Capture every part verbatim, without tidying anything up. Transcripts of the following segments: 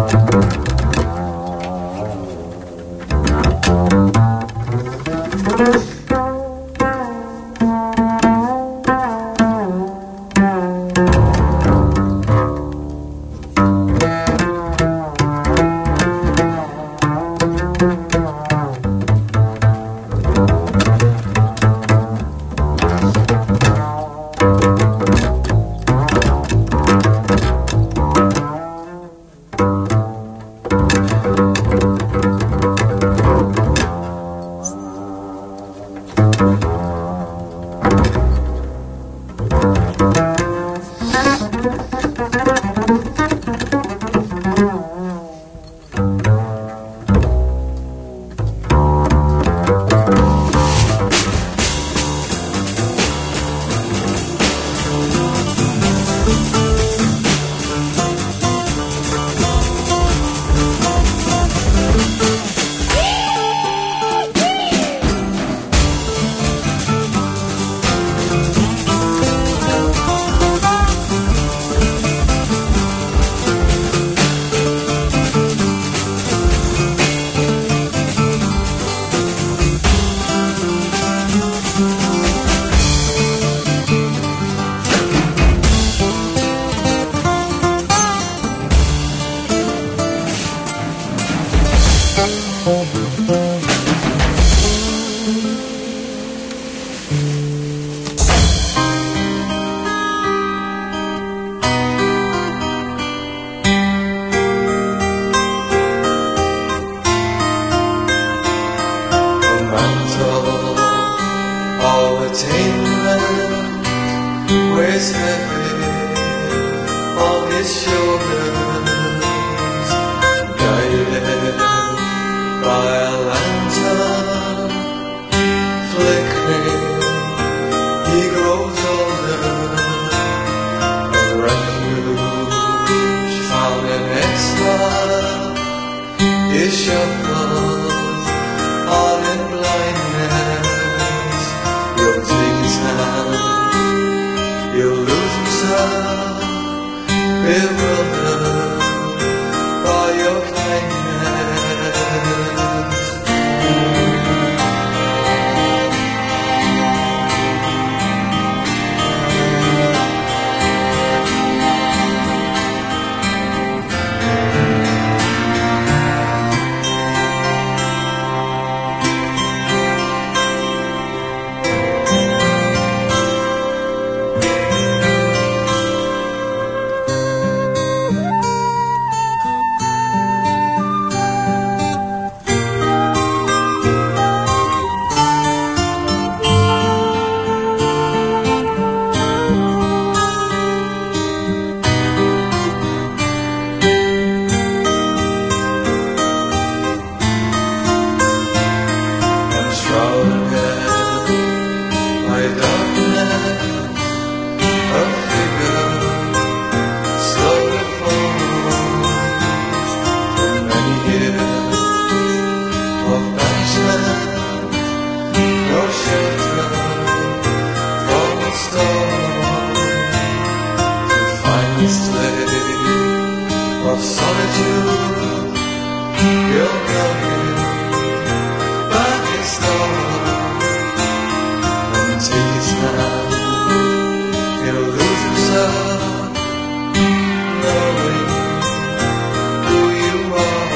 weighs heavy on his shoulders, guided by a lantern flickering. He grows older, a refuge found in exile. He shuffles on in blindness. You'll take his hand, you'll lose himself, bewildered by your kindness. Of solitude, you'll know him by his star, and take his hand, he'll lose himself, knowing who you are.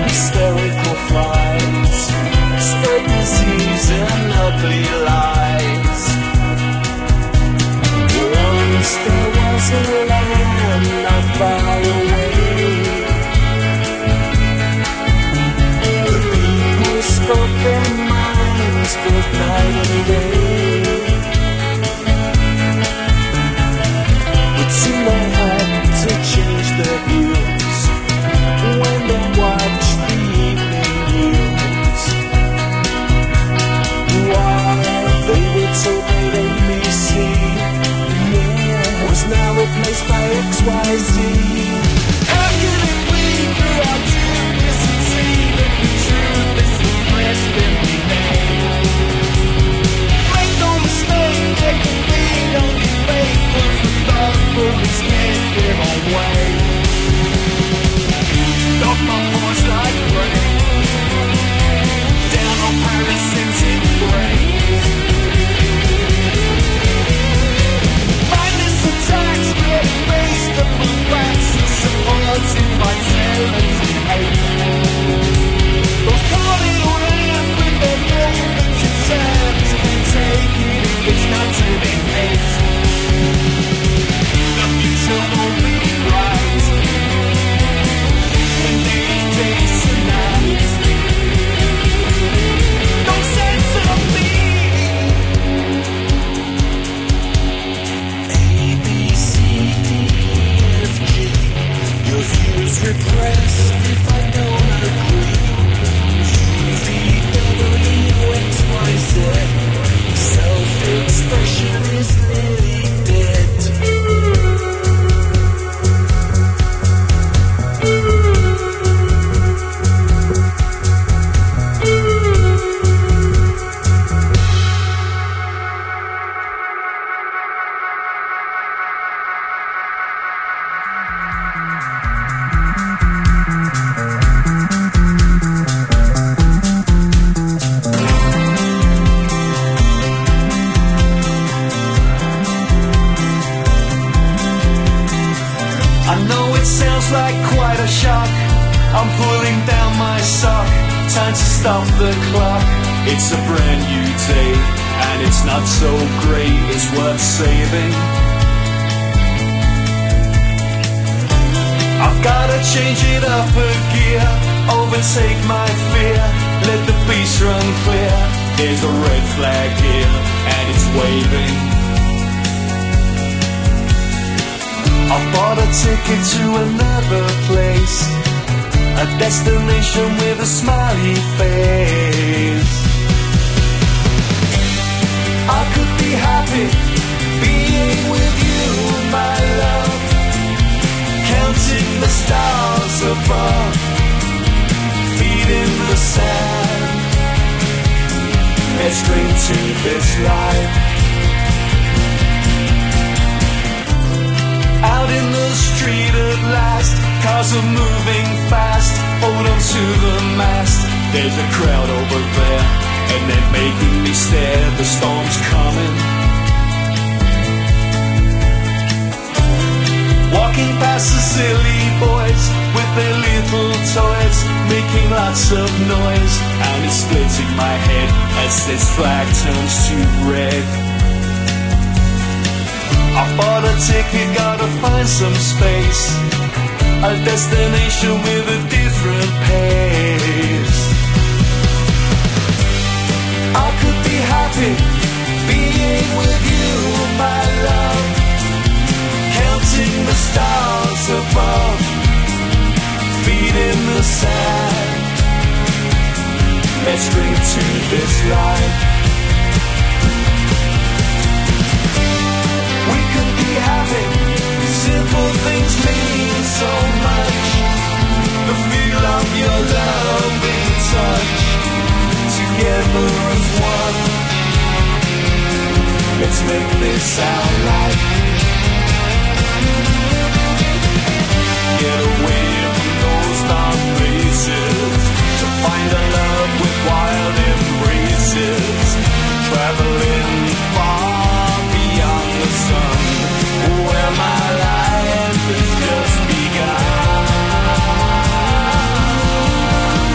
hysterical flights, spread disease and ugly lies. Once there was a land not far away. The people spoke their minds both night and day. But soon they had to change their views when they watched the evening news. While they were told that A B C, yeah, was now replaced by X Y Z. How can it be throughout genius and see that the truth is suppressed and behaved? Make no mistake, there can be no debate, 'cause the thoughtfulness can't get on way. Dogma force like rain down on parasitic brains. Mindless attacks get based upon facts and supported by terrorist hate. Those calling around with their faith and concerns can take it if it's not to be hate. The future won't be bright in these days tonight. Don't censor me. A, B, C, D, F, G. Your views repressed if I don't agree. Q, V, W, X, Y, Z. Self-expression is nearly dead. I know it sounds like quite a shock. I'm pulling down my sock. Time to stop the clock. It's a brand new day, and it's not so great. It's worth saving. I've gotta change it up a gear. Overtake my fear. Let the beast run clear. There's a red flag here, and it's waving. I bought a ticket to another place, a destination with a smiley face. I could be happy being with you, my love, counting the stars above, feet in the sand. Let's drink to this life. Out in the street at last, cars are moving fast. Hold on to the mast. There's a crowd over there, and they're making me stare. The storm's coming. Walking past the silly boys with their little toys, making lots of noise, and it's splitting my head as this flag turns to red. I bought a ticket, gotta find some space, a destination with a different pace. I could be happy being with you, my love, counting the stars above, feet in the sand. Let's drink to this life. We could be happy, simple things mean so much. The feel of your loving touch, together as one. Let's make this our life. Get away from those dark places, to find a love with wild embraces. Traveling far beyond the sun, where my life has just begun.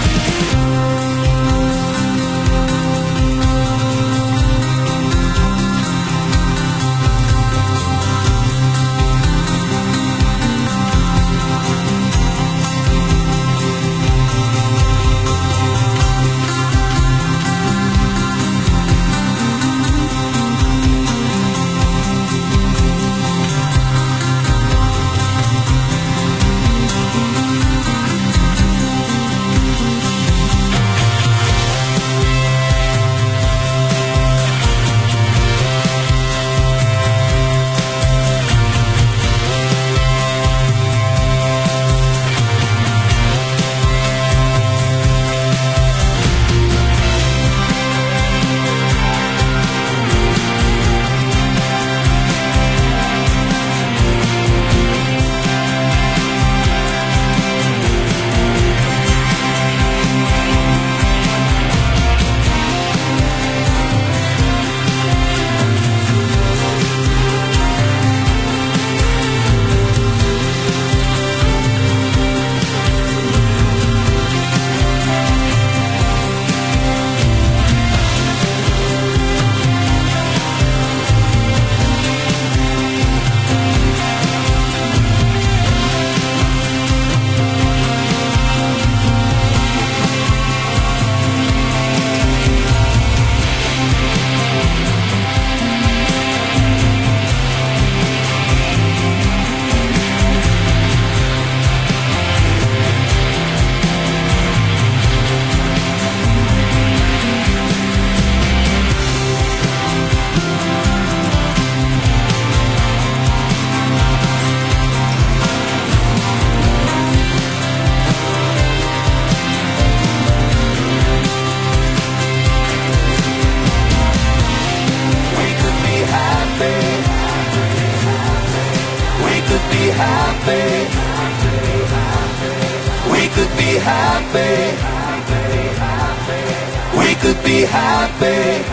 be happy.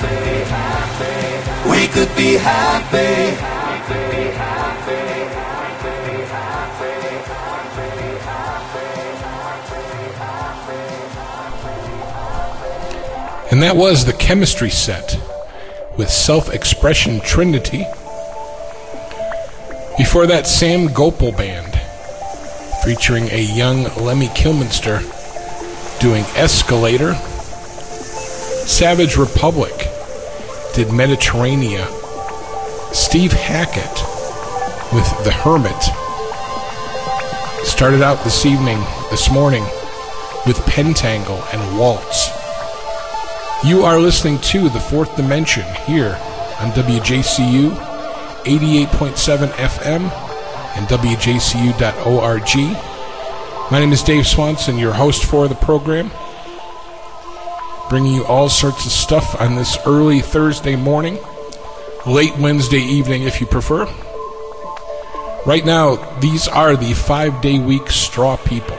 We could be happy. And that was the Chemistry Set with Self-Expression Trinity. Before that, Sam Gopal Band, featuring a young Lemmy Kilminster doing Escalator. Savage Republic did Mediterranea. Steve Hackett with The Hermit. Started out this evening, this morning, with Pentangle and Waltz. You are listening to The Fourth Dimension here on W J C U eighty-eight point seven F M and W J C U dot org. My name is Dave Swanson, your host for the program, bringing you all sorts of stuff on this early Thursday morning, late Wednesday evening if you prefer. Right now, these are the five-day week Straw People.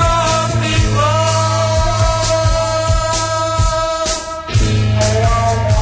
Oh,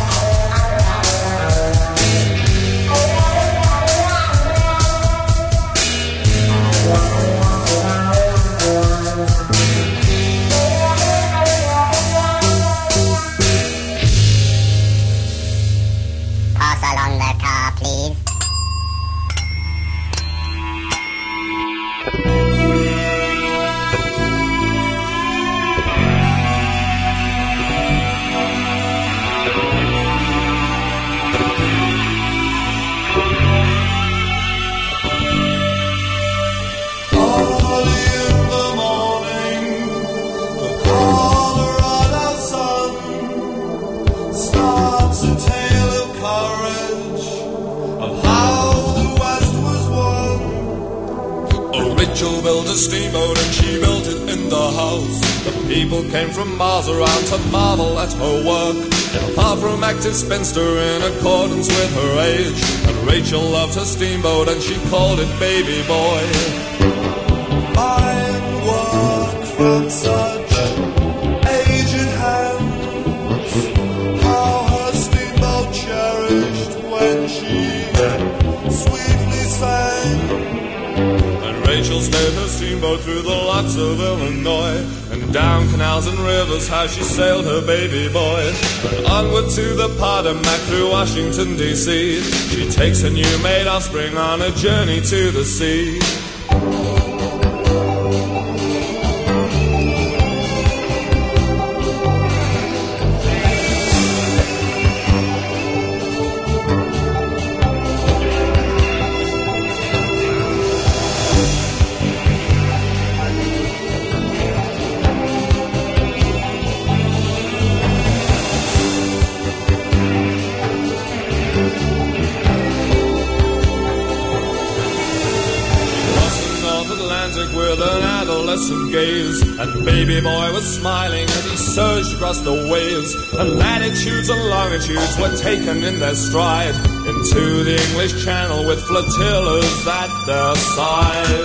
Rachel built a steamboat and she built it in the house. The people came from miles around to marvel at her work. Far from active spinster in accordance with her age. And Rachel loved her steamboat and she called it Baby Boy. Fine work from such aged hands. How her steamboat cherished when she sweetly sang. And Rachel steered her steamboat through the locks of Illinois, and down canals and rivers how she sailed her baby boy. And onward to the Potomac through Washington, D C She takes her new-made offspring on a journey to the sea. With an adolescent gaze, and baby boy was smiling as he surged across the waves, and latitudes and longitudes were taken in their stride into the English Channel with flotillas at their side.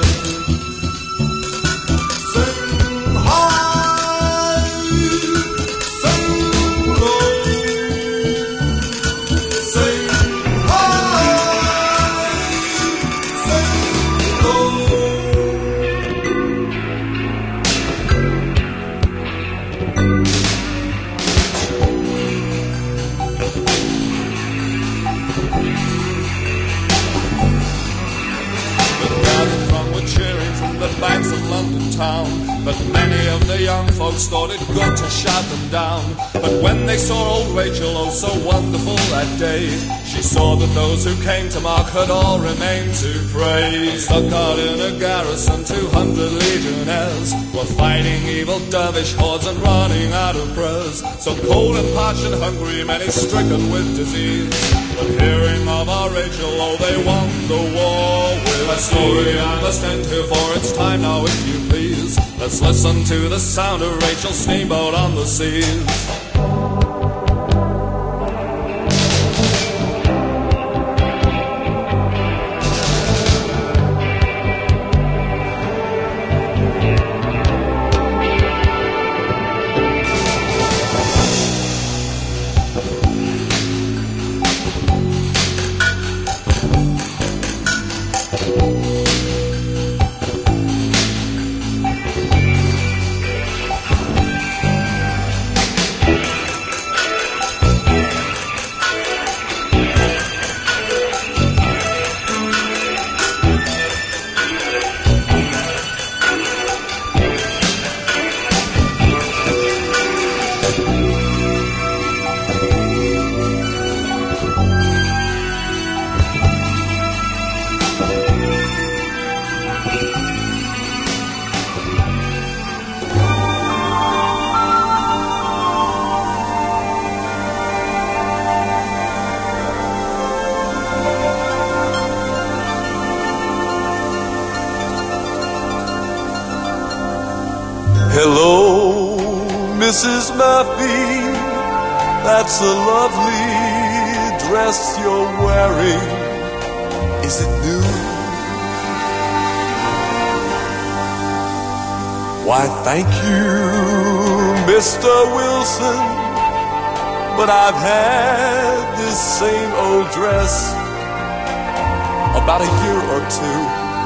Sing high, sing low, sing high, sing low. Banks of London town, but many of the young folks thought it good to shout them down. But when they saw old Rachel, oh so wonderful that day, she saw that those who came to mark had all remained to pray. Stuck out in a garrison, two hundred legionnaires were fighting evil dervish hordes and running out of prayers. So cold and parched and hungry, many stricken with disease, but hearing of our Rachel, oh they won the war with a story I must end here, for it's time now if you please. Let's listen to the sound of Rachel's steamboat on the seas. Hello, Missus Murphy, that's a lovely dress you're wearing. Is it new? Why, thank you, Mister Wilson, but I've had this same old dress about a year or two.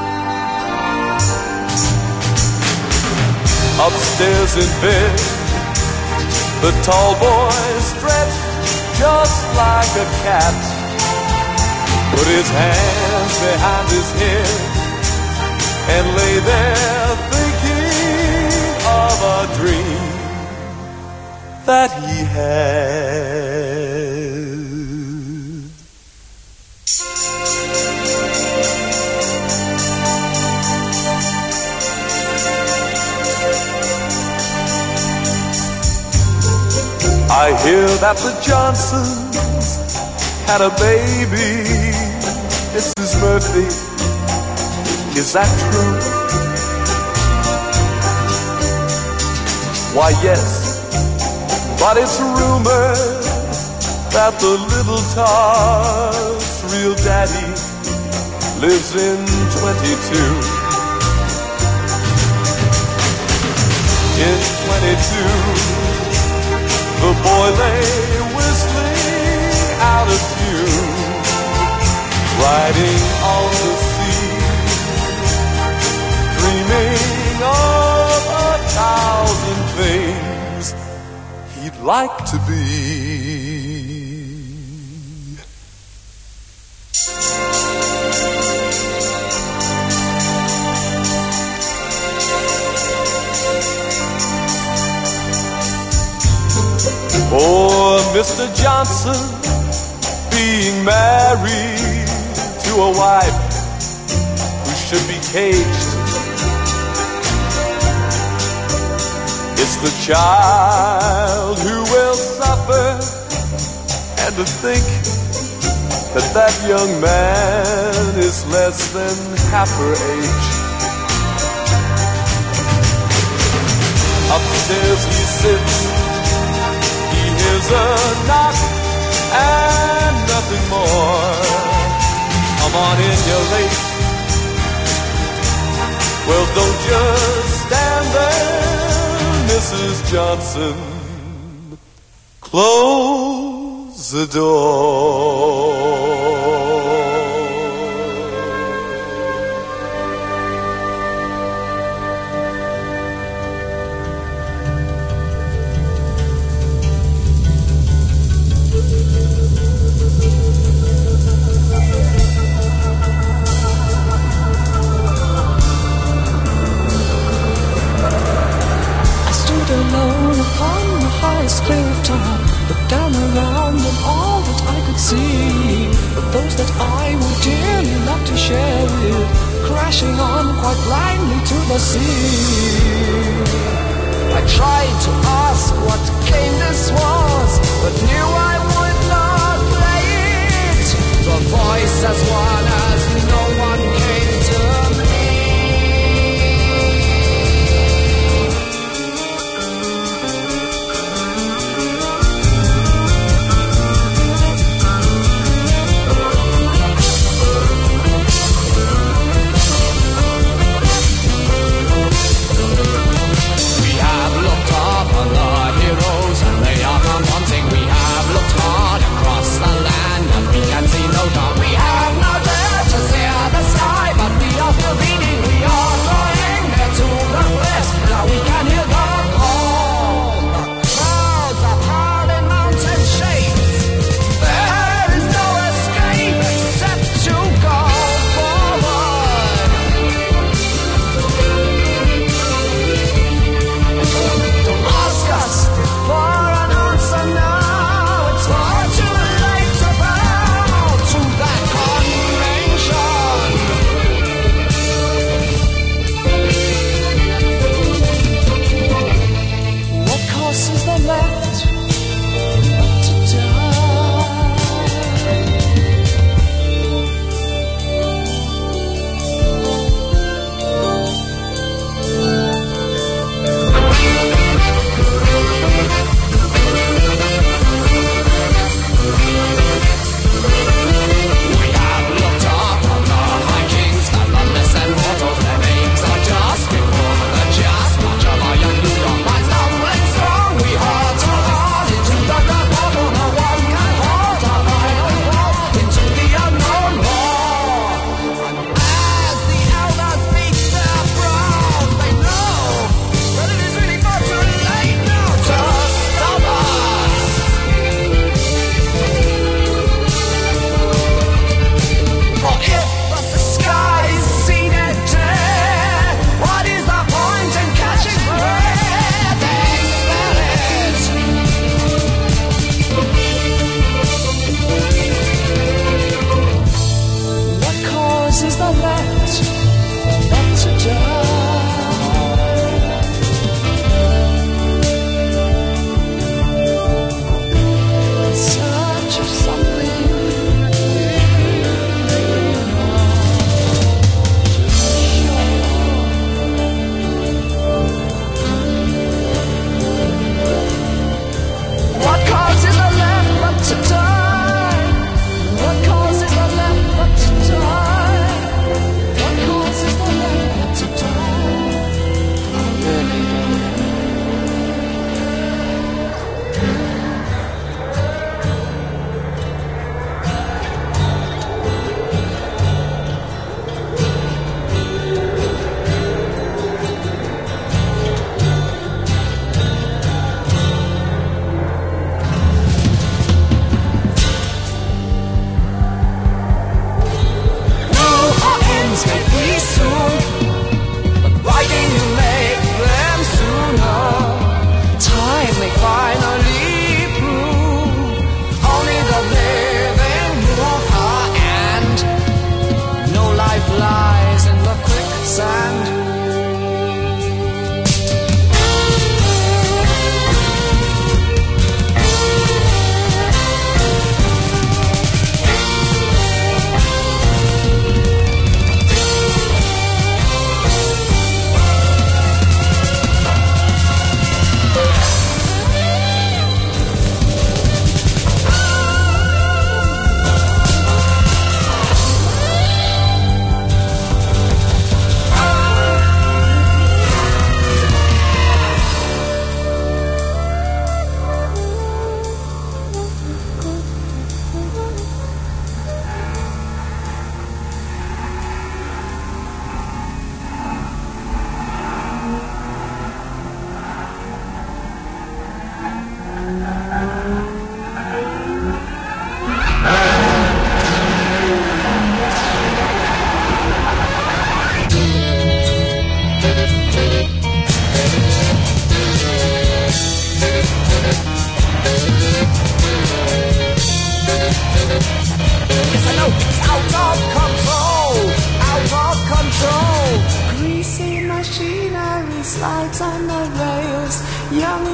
Upstairs in bed, the tall boy stretched just like a cat, put his hands behind his head and lay there thinking of a dream that he had. I hear that the Johnsons had a baby, Missus Murphy, is that true? Why yes, but it's rumored that the little tar's real daddy lives in twenty-two. In twenty-two, the boy lay whistling out of tune, riding on the sea, dreaming of a thousand things he'd like to be. Poor Mister Johnson, being married to a wife who should be caged. It's the child who will suffer, and to think that that young man is less than half her age. Upstairs he sits, here's a knock and nothing more. Come on in, you're late. Well, don't just stand there, Missus Johnson. Close the door. Alone upon the highest cliff top, looked down around and all that I could see, but those that I would dearly love to share with, crashing on quite blindly to the sea. I tried to ask what game this was, but knew I would not play it. The voice as one as no one came to me. Across the land, and we can see no dawn. We have no doubt to see.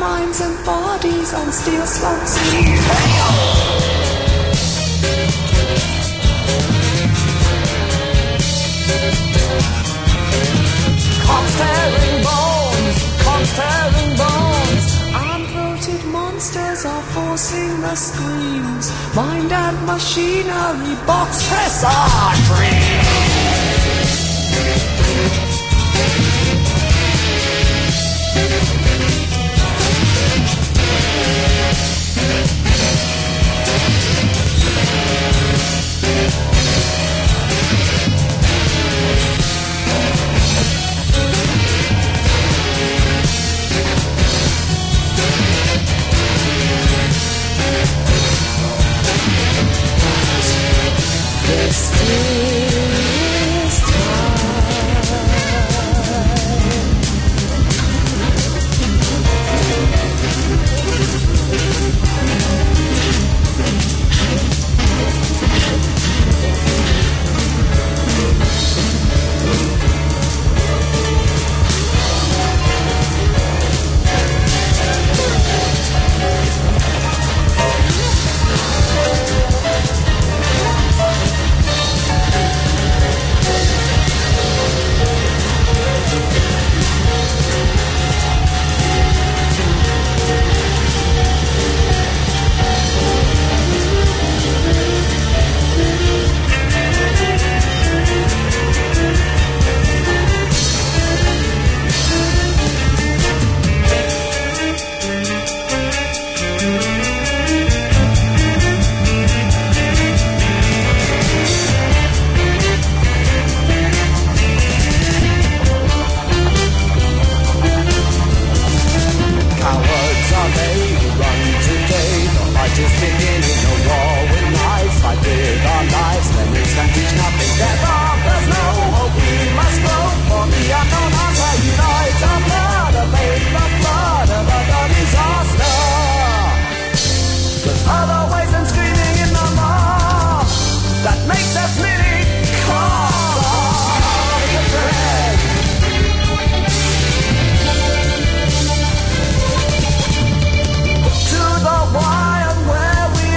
minds and bodies on steel slopes. Cops tearing bones, cops tearing bones. Unthroated monsters are forcing the screams. Mind and machinery box press our dreams. This is To the wire where we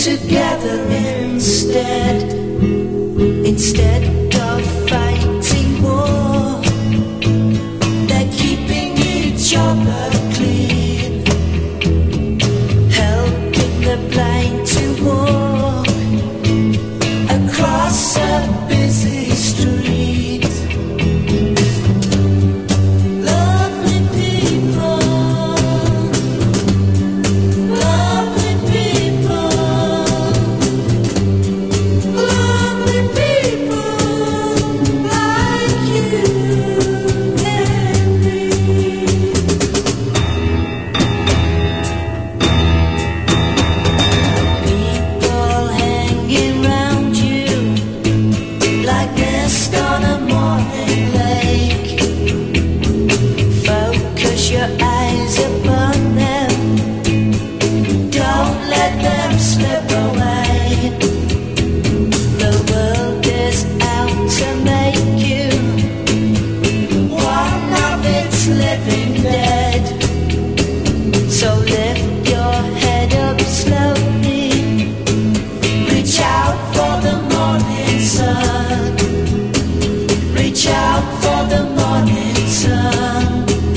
together instead, instead of fighting war. They're keeping each other clean, helping the blind to walk across a busy street. Lovely people, lovely people, lovely people like you and me. People hanging round you like mist on a morning lake. Focus your eyes upon them, don't let them slip away. The world is out to make you one of its living dead. So lift your head up slowly, reach out for the morning sun, reach out for the morning sun.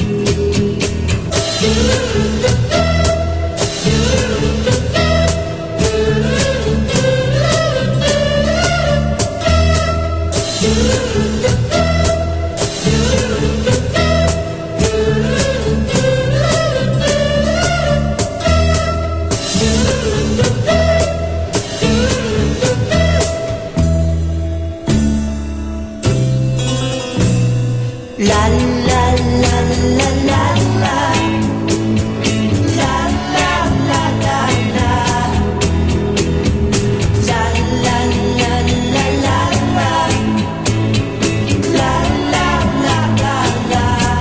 La la la la la la. La la la la la. La la la la la la. La la la la la.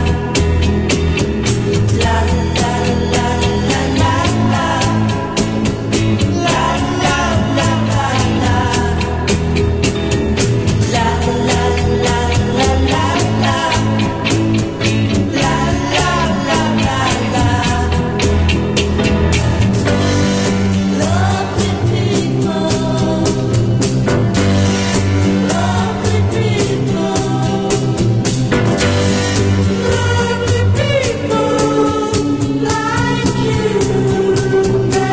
La la la la la la. La la la la la. La la la la la la. La la la la la. Lovely people, lovely people, lovely people like you and me.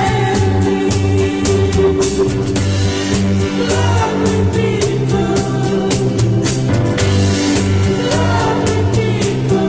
Lovely people, lovely people.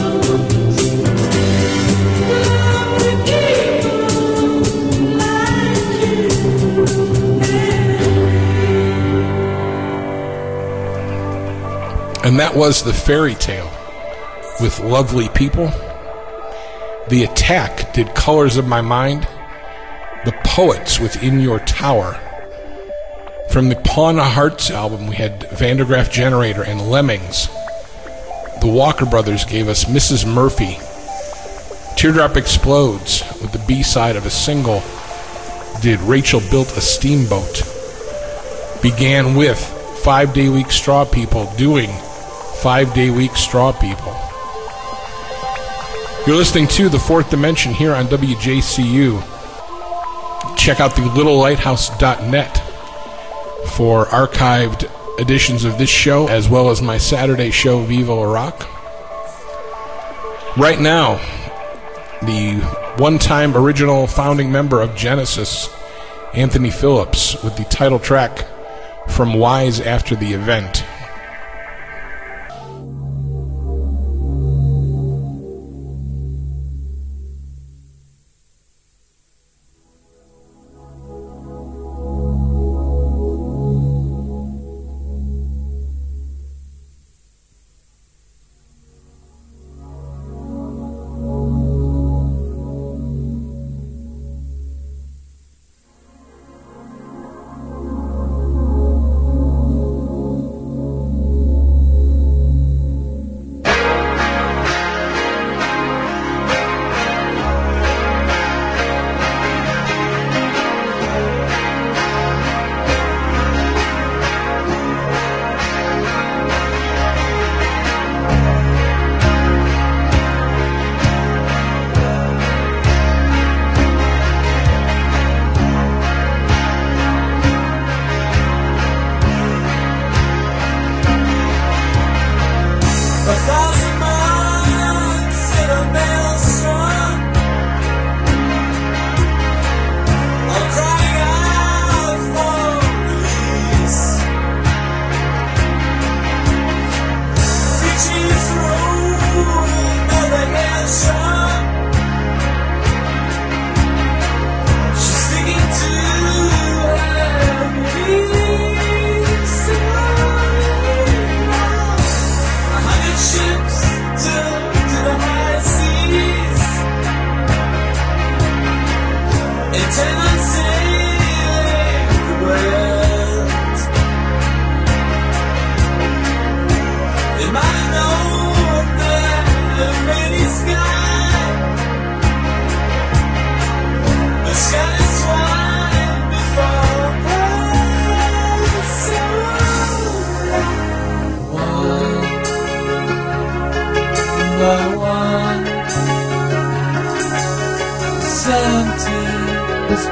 And that was The Fairy Tale with Lovely People. The Attack did Colors of My Mind. The Poets with In Your Tower. From the Pawn of Hearts album, we had Vandergraaf Generator and Lemmings. The Walker Brothers gave us Missus Murphy. Teardrop Explodes with the B-side of a single did Rachel Built a Steamboat. Began with Five Day Week Straw People doing Five Day Week Straw People. You're listening to The Fourth Dimension here on W J C U. Check out the little lighthouse dot net for archived editions of this show, as well as my Saturday show, Viva La Rock. Right now, the one-time original founding member of Genesis, Anthony Phillips, with the title track from Wise After the Event.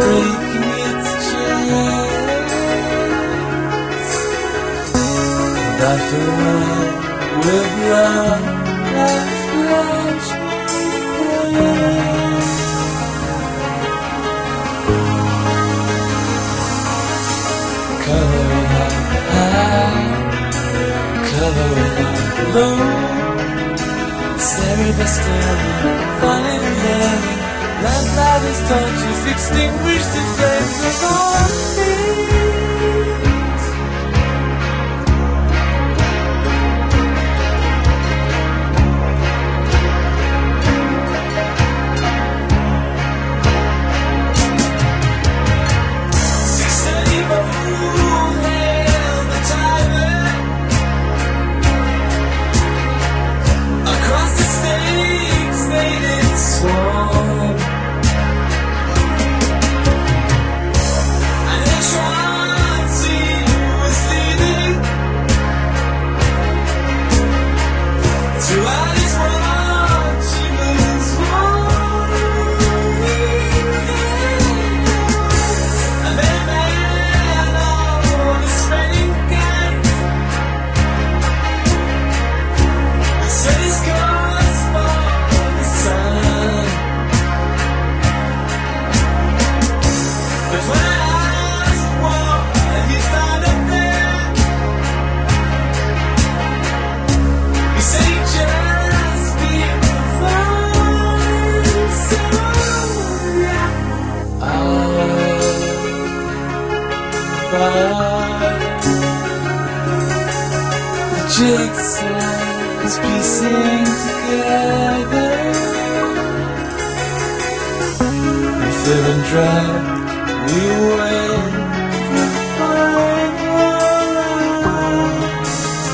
breaking its chains. And after a while, with love, life flashed away. Coloring up high, coloring up low, staring by staring, finding and learning. Lamplighters, torches, extinguish the flames of our feet. Six thirty moon hailed the timer across the stakes, made it swarm. The jigsaw is piecing together. We fill and dry, we wait for final round.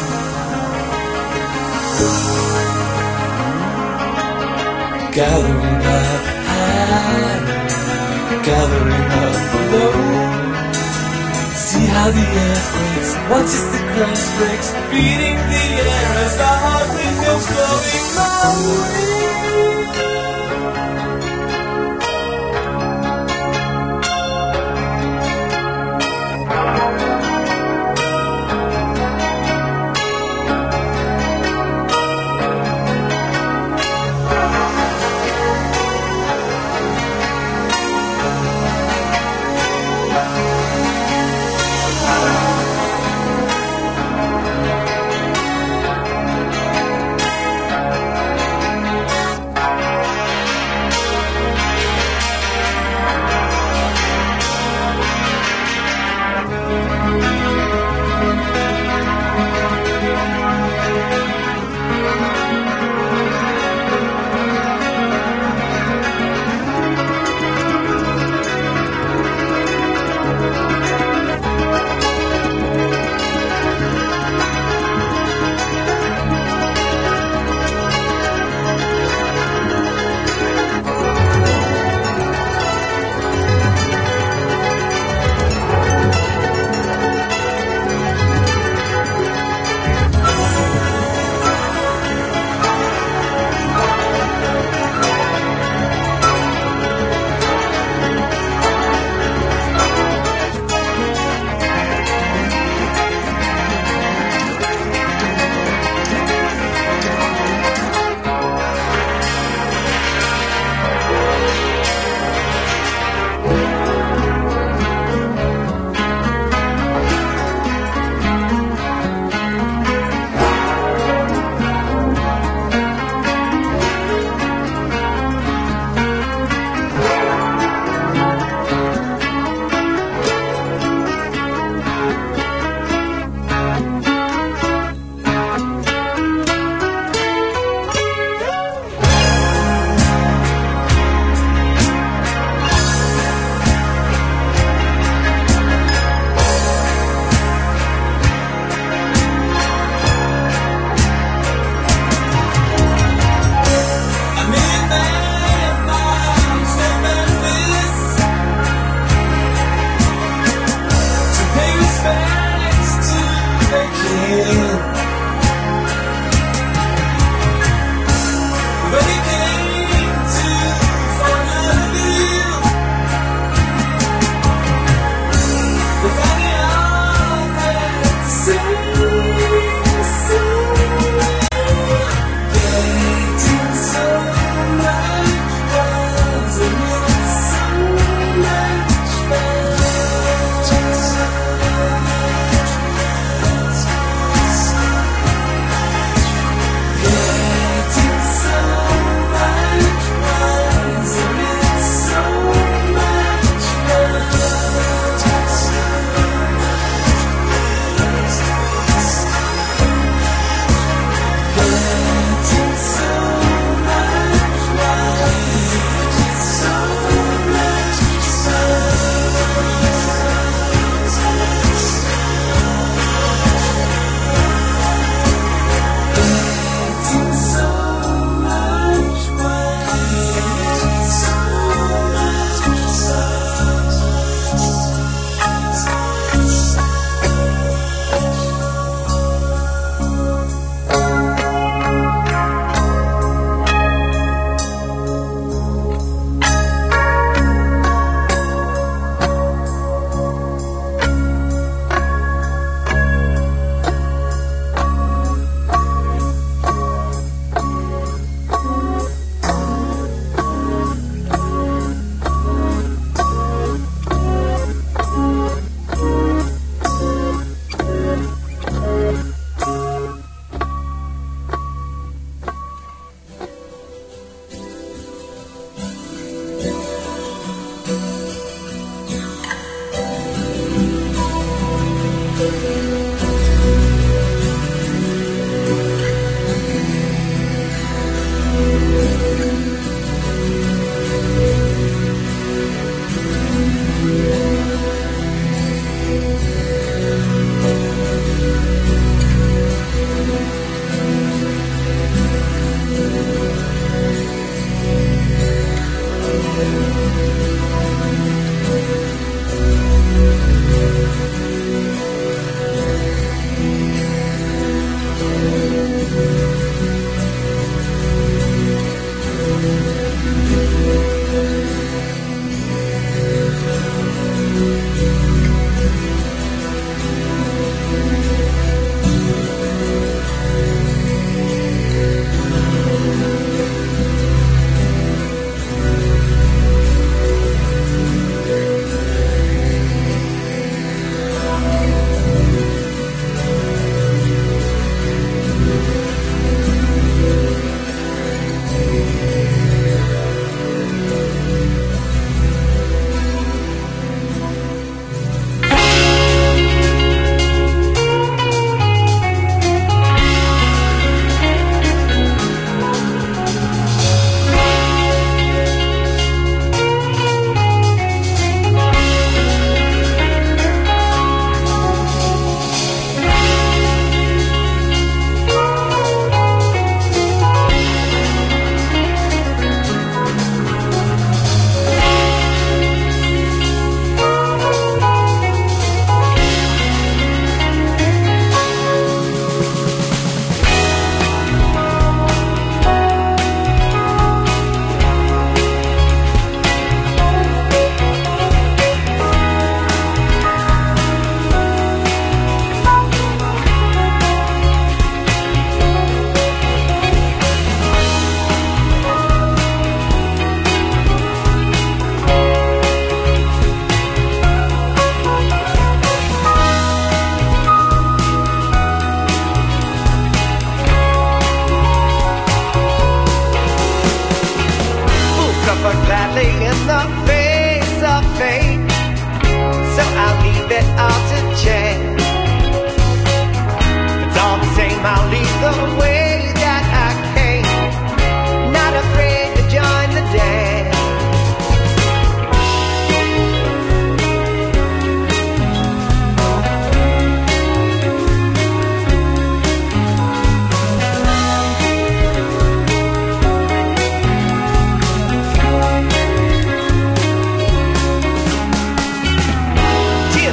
Gathering up high, gathering up low. See how the earth quakes, watch as the ground breaks, beating the air as the heartbeat goes flowing my way.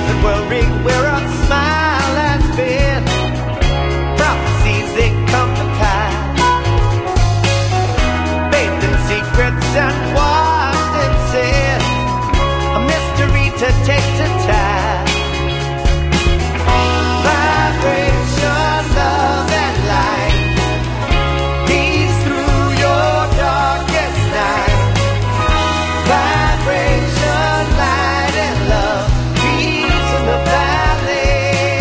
and worry where a smile has been. Prophecies, they come to pass, bathed in secrets and washed in sin, a mystery to take to task. Vibration, love and light, peace through your darkest night. Vibration, light and love, peace in the valley.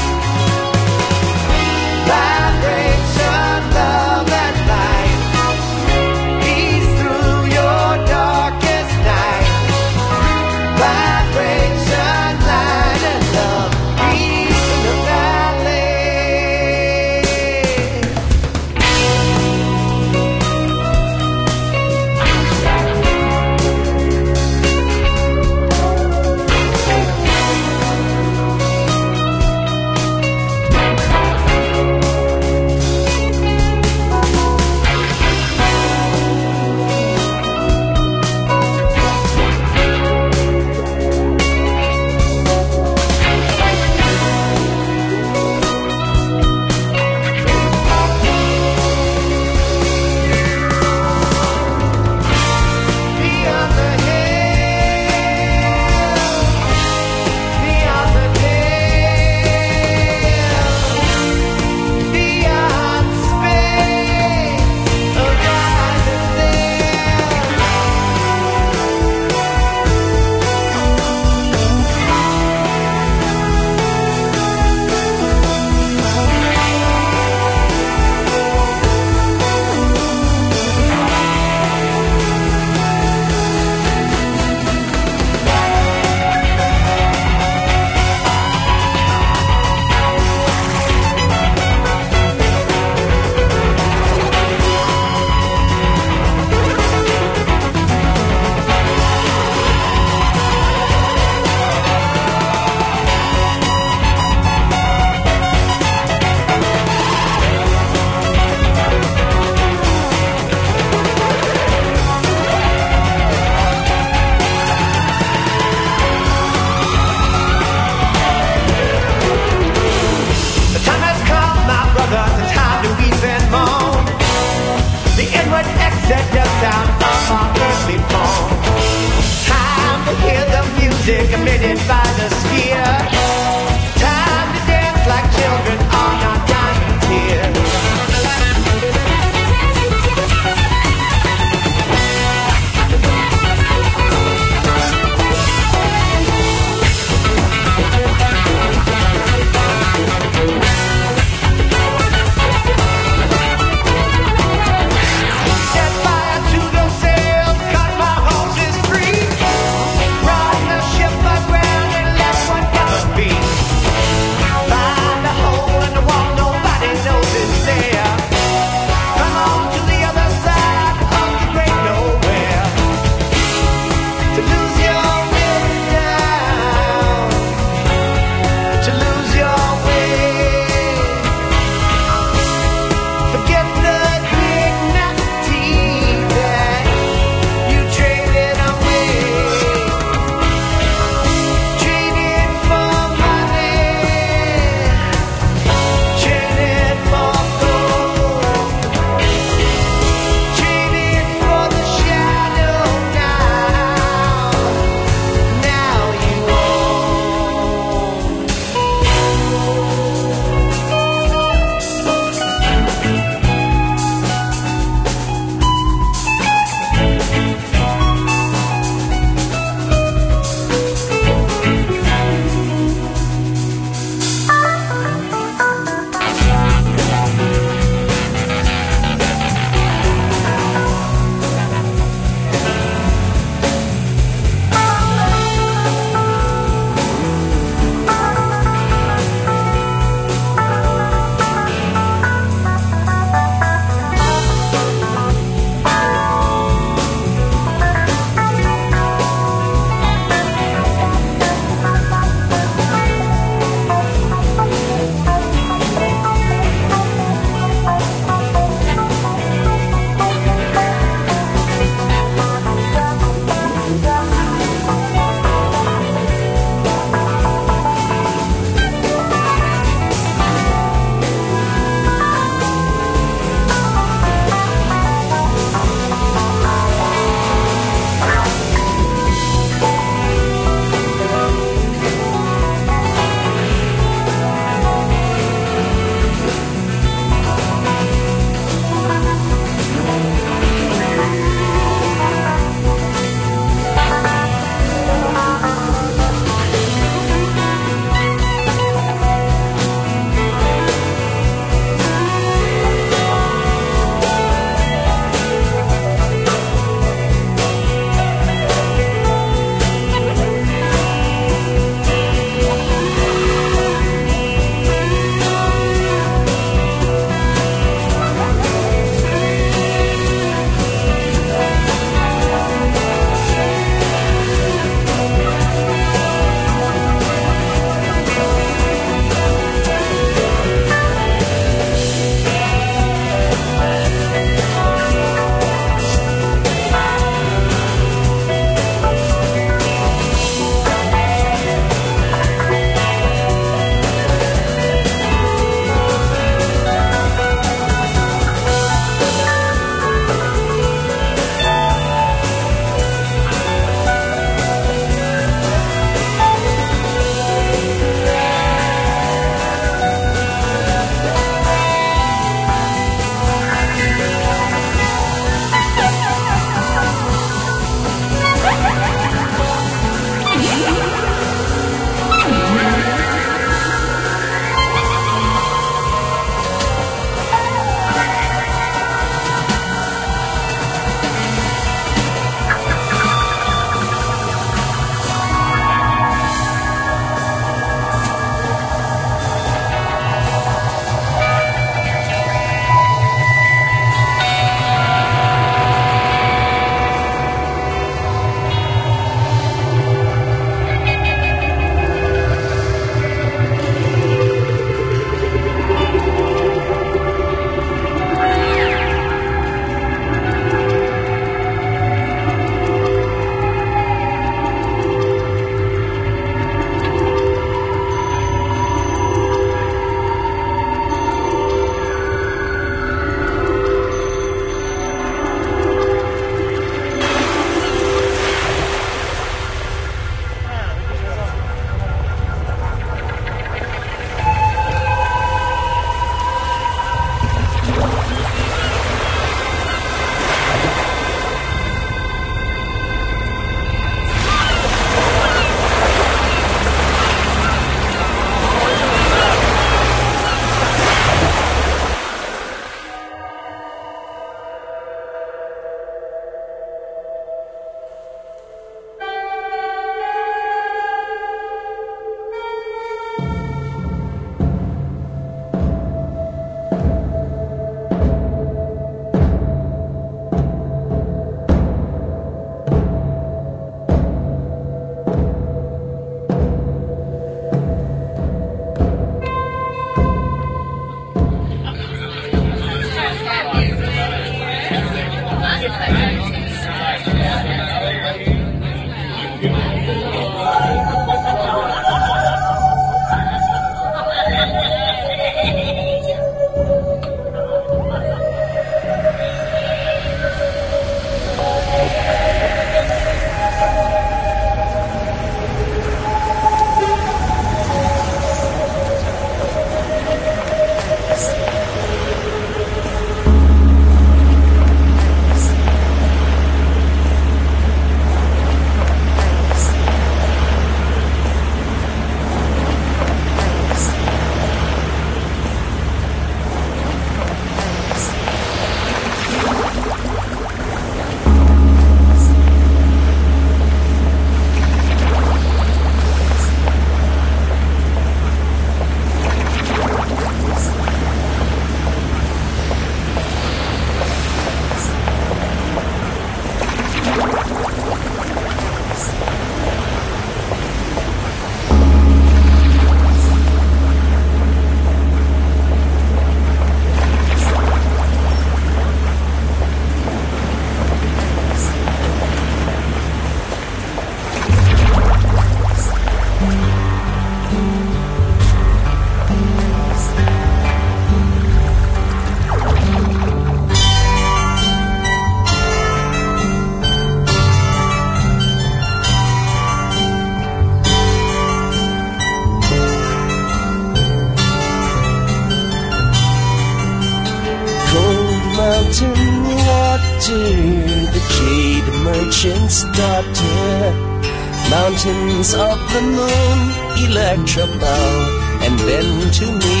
daughter, the jade merchant's daughter. Mountains of the moon, Electra bow and bend to me.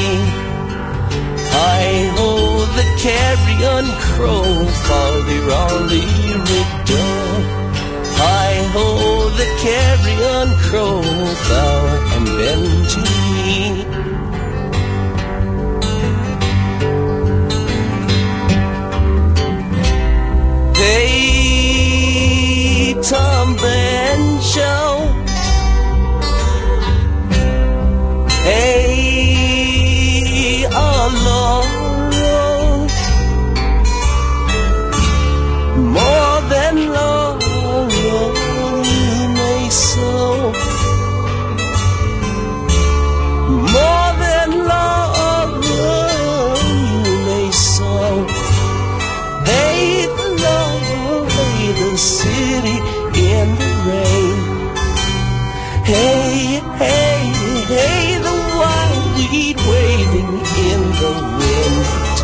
Hi-ho, the carrion crow, fal-de-raleigh riddle. Hi-ho, the carrion crow, bow and bend to me. Hey, Tom Banjo. Hey, Laurel. More than laurel you may sow. More than laurel you may sow. Hey, the Lord, hey, the city in the rain. Hey, hey, hey, the wild weed waving in the wind.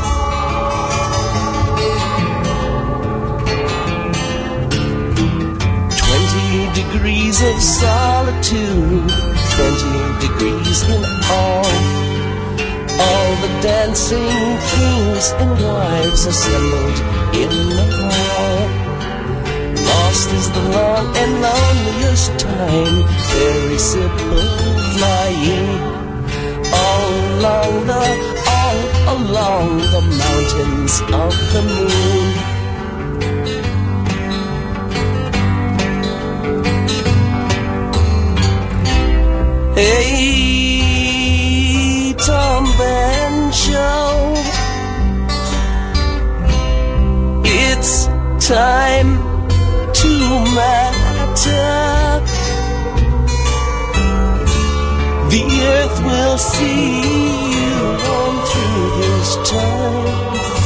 Twenty degrees of solitude, twenty degrees in all. All the dancing kings and wives assembled in the hall. Lost is the long and loneliest time, very simple flying. All along the, all along the mountains of the moon. Hey, Tom Banjo, it's time to matter. The earth will see you on through this time.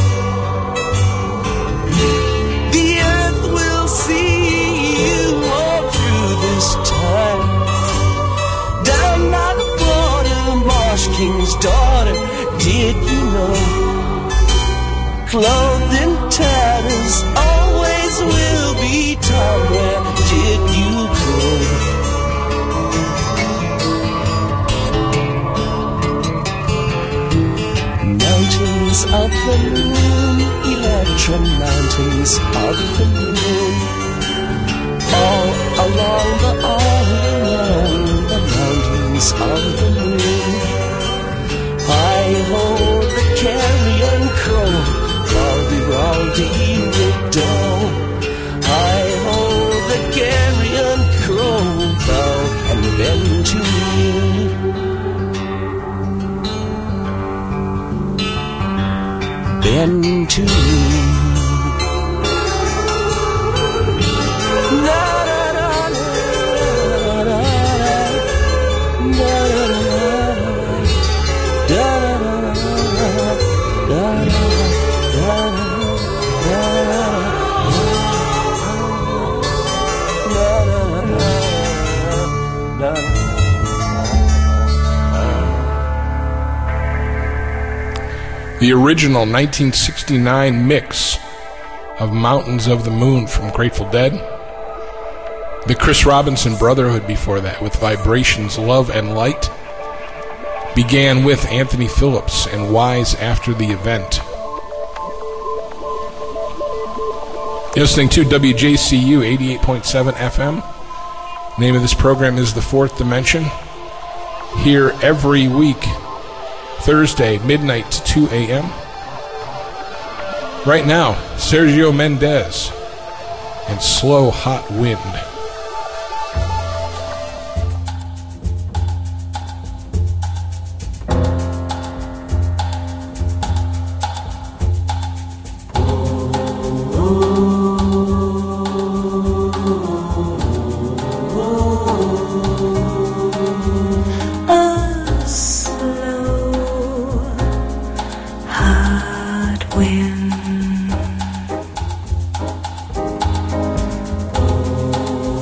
The earth will see you on through this time. Down by the border, Marsh King's daughter, did you know? Clothed in tatters, always will be Tom, where did you go? Mountains of the moon, Electra, mountains of the moon. All along the, all along the mountains of the moon. Hi-ho, the carrion crow, fal-de-raleigh riddle. Hi-ho, the carrion crow, bow and bend to me. Bend to me. La da da da da da da da da. The original nineteen sixty-nine mix of Mountains of the Moon from Grateful Dead. The Chris Robinson Brotherhood before that with Vibrations, Love and Light. Began with Anthony Phillips and Wise After the Event. You're listening to W J C U eighty-eight point seven F M. The name of this program is The Fourth Dimension. Here every week, Thursday, midnight to two a.m. Right now, Sergio Mendes and Slow Hot Wind. Wind.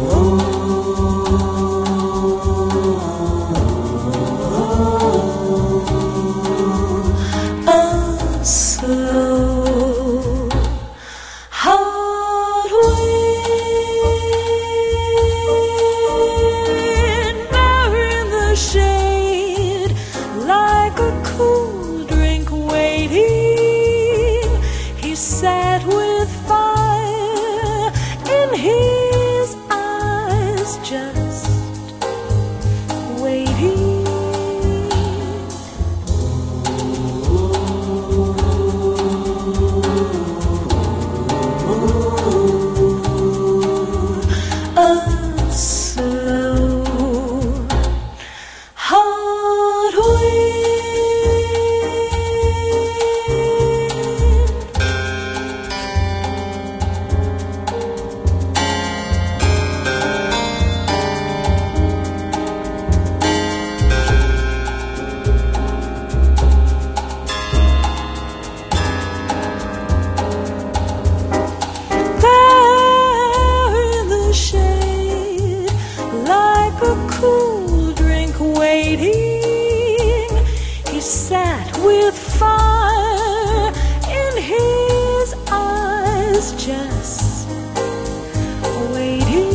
sat with fire in his eyes, just waiting.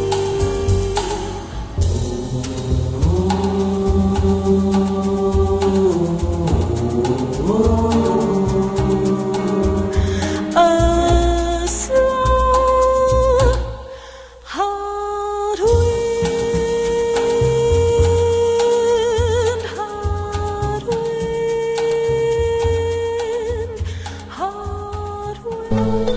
A slow hot wind, hot wind, hot wind.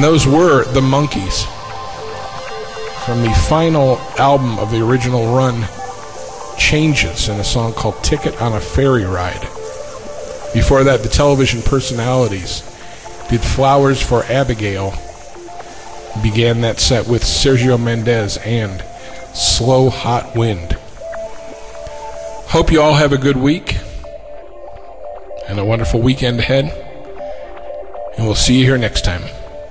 And those were the Monkees from the final album of the original run, Changes, in a song called Ticket on a Ferry Ride. Before that, the television personalities did Flowers for Abigail. Began that set with Sergio Mendes and Slow Hot Wind. Hope you all have a good week and a wonderful weekend ahead. And we'll see you here next time.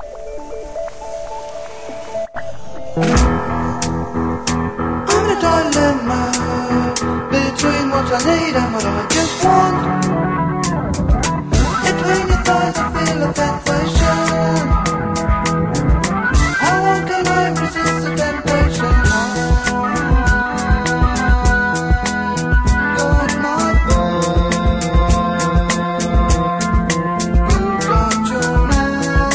I'm in a dilemma between what I need and what I just want. Between your thighs I feel a temptation. How can I resist the temptation? Got my phone. You got your man.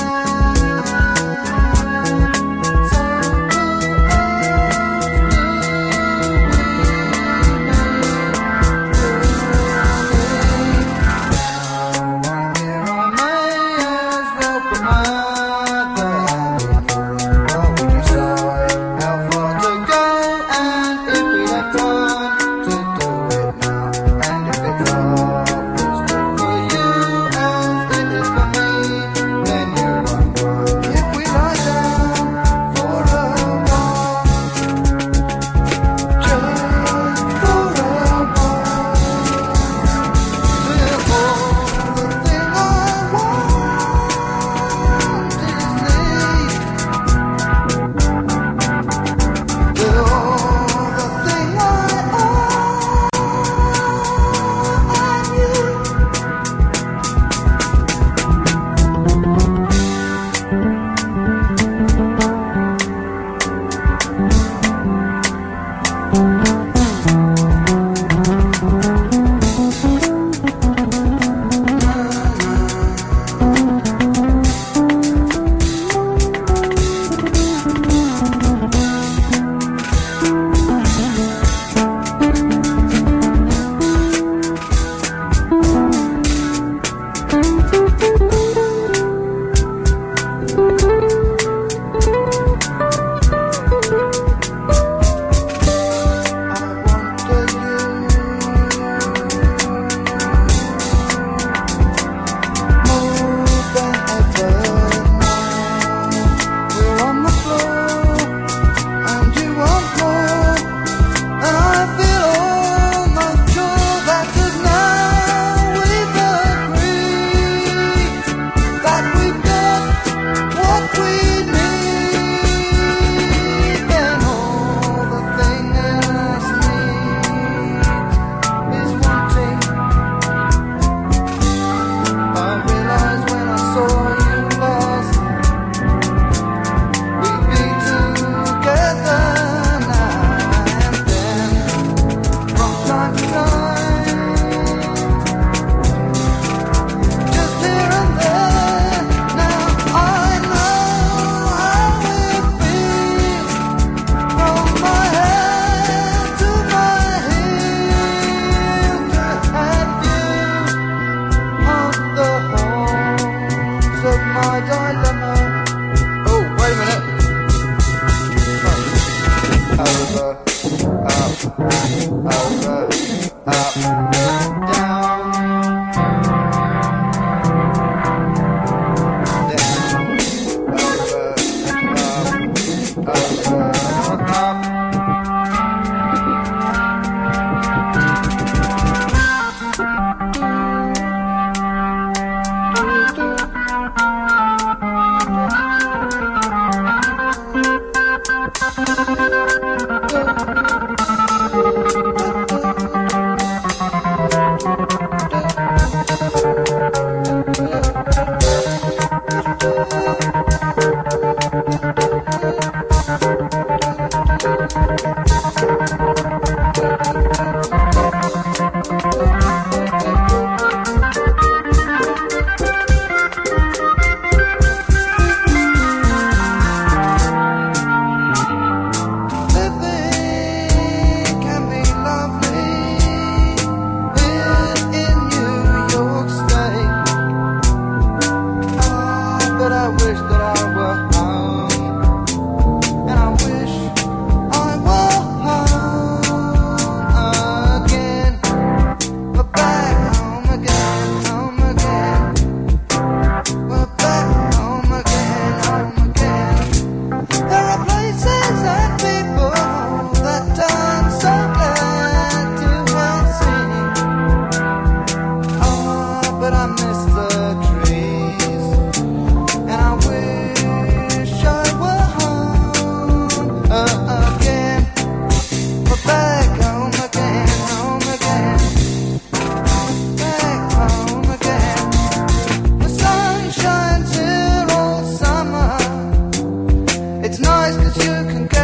you can go.